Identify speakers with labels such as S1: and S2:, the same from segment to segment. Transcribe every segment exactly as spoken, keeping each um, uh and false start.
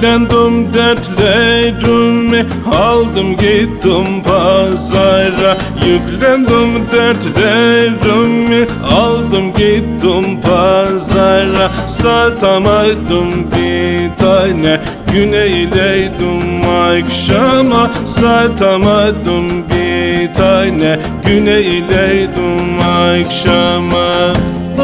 S1: Yüklendim dertlerimi, aldım gittim pazara. Yüklendim dertlerimi, aldım gittim pazara. Satamadım bir tane, güneyleydim akşama. Satamadım bir tane, güneyleydim akşama.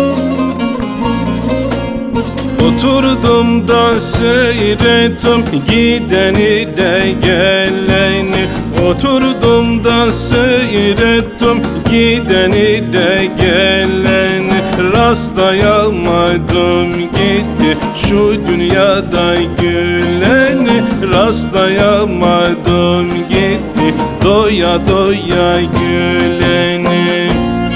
S1: Oturdum da seyrettim gideni de geleni. Oturdum da seyrettim gideni de geleni. Rastlayamadım gitti şu dünyada güleni. Rastlayamadım gitti doya doya güleni.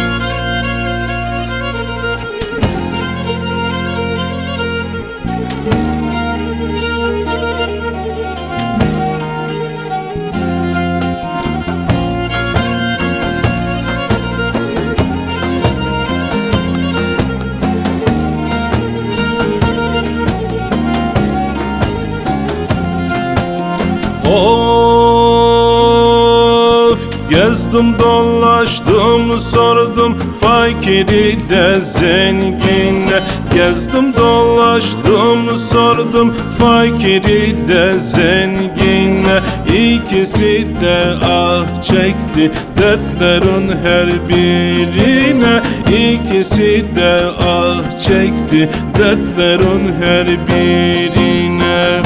S1: Of, gezdim dolaştım sordum fakiri de zengine. Gezdim dolaştım sordum fakiri de zengine. İkisi de ah çekti dertlerin her birine. İkisi de ah çekti dertlerin her birine.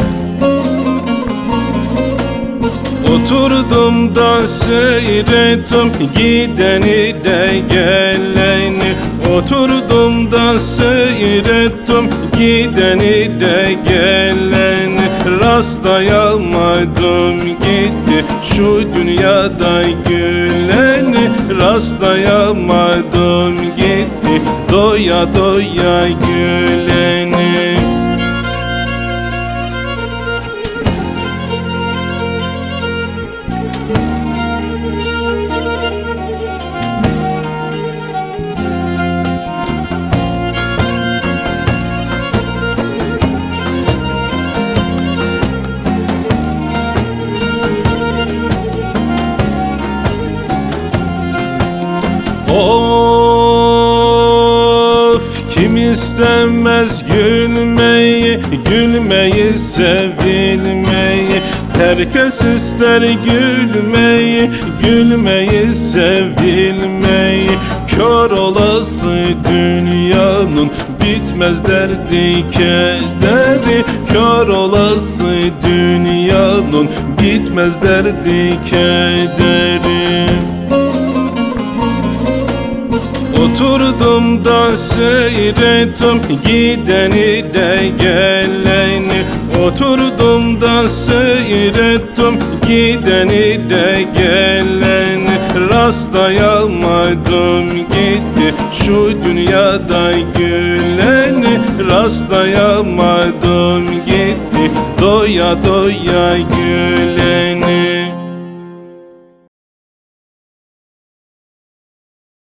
S1: Oturdum da seyrettim gideni de geleni. Oturdum da seyrettim gideni de geleni. Rastlayamadım gitti şu dünyada güleni. Rastlayamadım gitti doya doya güleni. Of, kim istemez gülmeyi, gülmeyi, sevilmeyi. Herkes ister gülmeyi, gülmeyi, sevilmeyi. Kör olası dünyanın bitmez derdi kederi. Kör olası dünyanın bitmez derdi kederi. Oturdum da seyrettim gideni de geleni. Oturdum da seyrettim gideni de geleni. Rastlayamadım gitti şu dünyada güleni. Rastlayamadım gitti doya doya güleni.